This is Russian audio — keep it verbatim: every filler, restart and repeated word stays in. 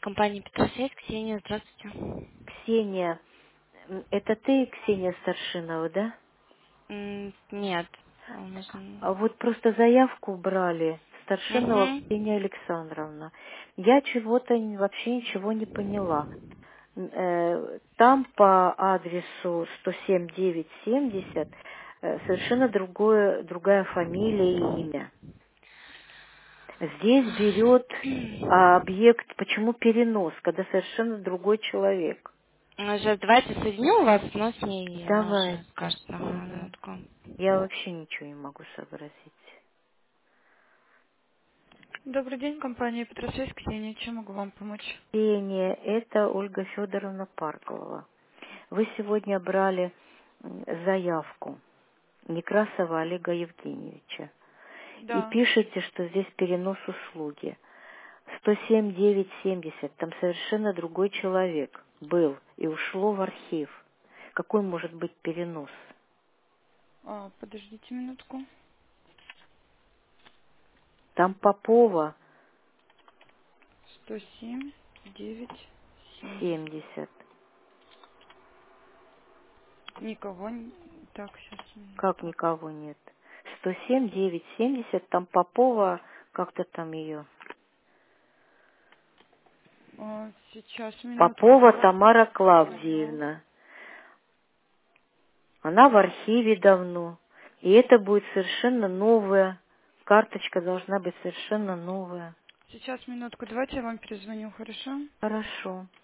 компания Петросвет, Ксения, здравствуйте. Ксения, м, это ты, Ксения Старшинова, да? М, Нет, нужно... А вот просто заявку брали. Старшинова Угу. Ксения Александровна. Я чего-то н- вообще ничего не поняла. М, э, Там по адресу сто семь девять семьдесят э, совершенно другое, другая фамилия и имя. Здесь берет а, объект, почему перенос, когда совершенно другой человек. Сейчас давайте соединю вас, но с ней она уже Давайте. скажет. Ага, Мгм. минутку. Я вообще ничего не могу сообразить. Добрый день, компания Петросвет, Ксения. Чем могу вам помочь? Ксения, это Ольга Федоровна Паркова. Вы сегодня брали м, заявку Некрасова Олега Евгеньевича и Да. пишете, что здесь перенос услуги. сто семь девять семьдесят, там совершенно другой человек был и ушло в архив. Какой может быть перенос? А, подождите минутку. Там Попова сто семь девять семьдесят. семьдесят. Никого не... Так, сейчас Как минутку. никого нет? сто семь девять семьдесят, там Попова, как-то там ее. А, сейчас, минутку, Попова я вам... Тамара Ага. Клавдиевна. Она в архиве давно. И это будет совершенно новая. Карточка должна быть совершенно новая. Сейчас, минутку, давайте я вам перезвоню, хорошо? Хорошо.